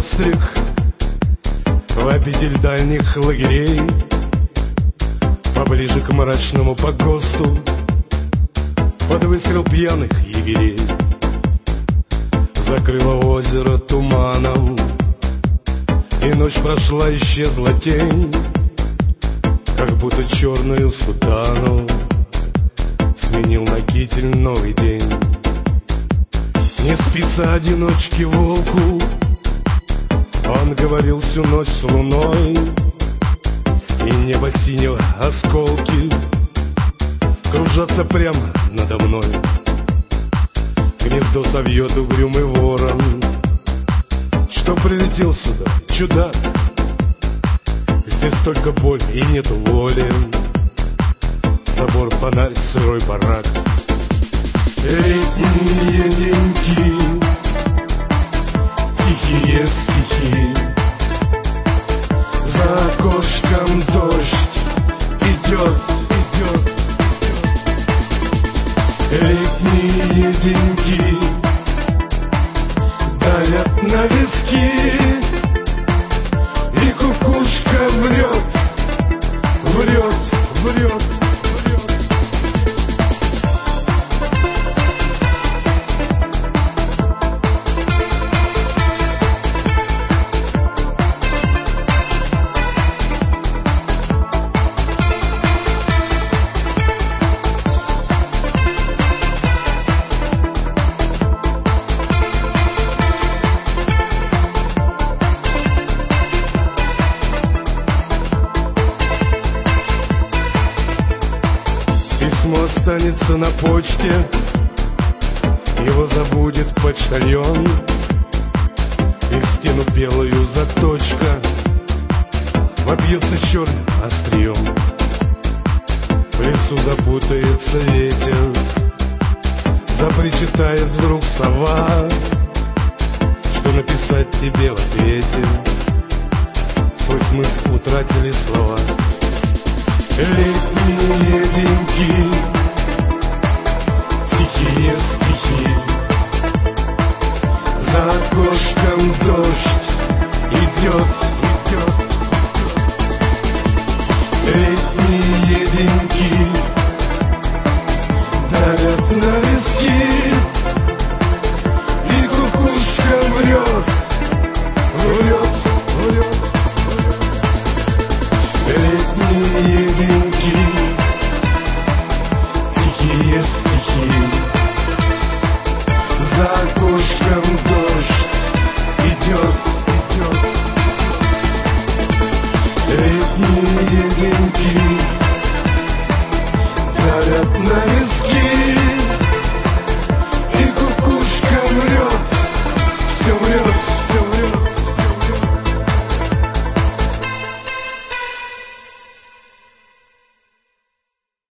острых, в обитель дальних лагерей, поближе к мрачному погосту, под выстрел пьяных егерей. Закрыло озеро туманом, и ночь прошла, исчезла тень, как будто черную сутану сменил на китель новый день. Не спится одиночке волку, он говорил всю ночь с луной, и небо синего осколки кружатся прямо надо мной. Гнездо совьет угрюмый ворон, что прилетел сюда, чудак. Здесь только боль и нету воли, собор, фонарь, сырой барак. Летние деньки, тихие стихи, за окошком дождь идет, идет. Летние деньки давят на виски, и кукушка врет, врет, врет. Письмо останется на почте, его забудет почтальон, и стену белую заточка вобьется черным острием. В лесу запутается ветер, запричитает вдруг сова, что написать тебе в ответе. Свой смысл утратили слова. Летние деньки, тихие стихи, за окошком дождь идет, идет. Летние деньки давят на виски, и кукушка врет, врет, врет. Летние деньки, тихие стихи, за окошком дождь идет, идет. Летние